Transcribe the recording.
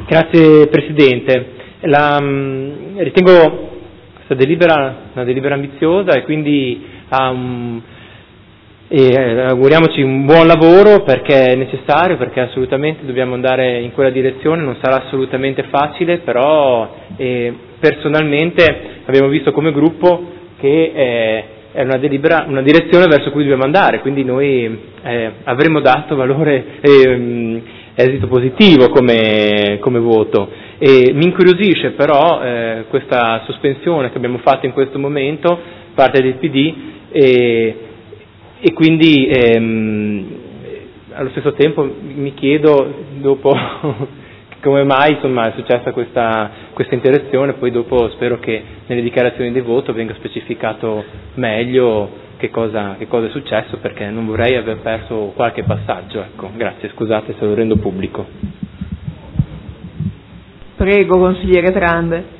Grazie Presidente. Ritengo questa delibera una delibera ambiziosa e quindi auguriamoci un buon lavoro, perché è necessario, perché assolutamente dobbiamo andare in quella direzione. Non sarà assolutamente facile, però personalmente abbiamo visto come gruppo che è una direzione verso cui dobbiamo andare, quindi noi avremo dato valore esito positivo come voto. E mi incuriosisce però questa sospensione che abbiamo fatto in questo momento parte del PD e quindi allo stesso tempo mi chiedo dopo come mai insomma è successa questa interazione. Poi dopo spero che nelle dichiarazioni di voto venga specificato meglio che cosa è successo, perché non vorrei aver perso qualche passaggio. Ecco, grazie, scusate se lo rendo pubblico. Prego, consigliere Trande.